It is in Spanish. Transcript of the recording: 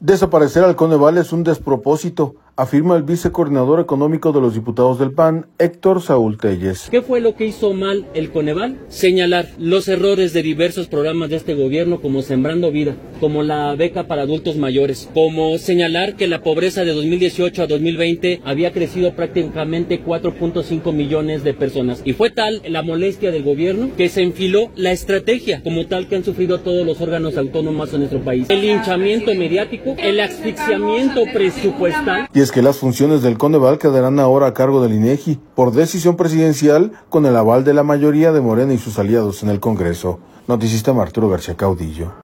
Desaparecer al Coneval es un despropósito, afirma el vicecoordinador económico de los diputados del PAN, Héctor Saúl Telles. ¿Qué fue lo que hizo mal el Coneval? Señalar los errores de diversos programas de este gobierno, como Sembrando Vida, como la beca para adultos mayores, como señalar que la pobreza de 2018 a 2020 había crecido prácticamente 4.5 millones de personas. Y fue tal la molestia del gobierno que se enfiló la estrategia como tal que han sufrido todos los órganos autónomos en nuestro país. El linchamiento mediático, el asfixiamiento presupuestal. Y es que las funciones del Coneval quedarán ahora a cargo del INEGI, por decisión presidencial, con el aval de la mayoría de Morena y sus aliados en el Congreso. Noticista Arturo García Caudillo.